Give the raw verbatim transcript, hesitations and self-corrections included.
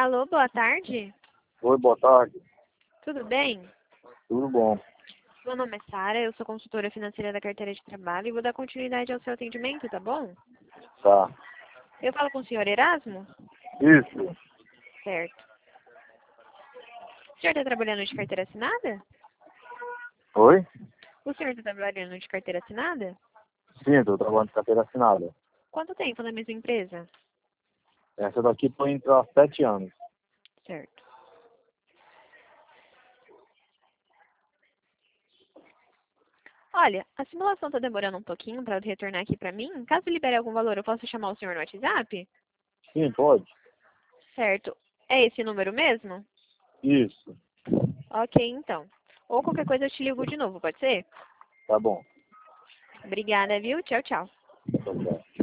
Alô, boa tarde. Oi, boa tarde. Tudo bem? Tudo bom? Meu nome é Sara, eu sou consultora financeira da carteira de trabalho e vou dar continuidade ao seu atendimento, tá bom? Tá. Eu falo com o senhor Erasmo? Isso. Certo. O senhor está trabalhando de carteira assinada? Oi? O senhor está trabalhando de carteira assinada? Sim, estou trabalhando de carteira assinada. Quanto tempo na mesma empresa? Essa daqui foi entre há sete anos. Certo. Olha, a simulação está demorando um pouquinho para retornar aqui para mim. Caso libere algum valor, eu posso chamar o senhor no WhatsApp? Sim, pode? Certo. É esse número mesmo? Isso. Ok, então. Ou qualquer coisa eu te ligo de novo, pode ser? Tá bom. Obrigada, viu? Tchau, tchau. Tá bom.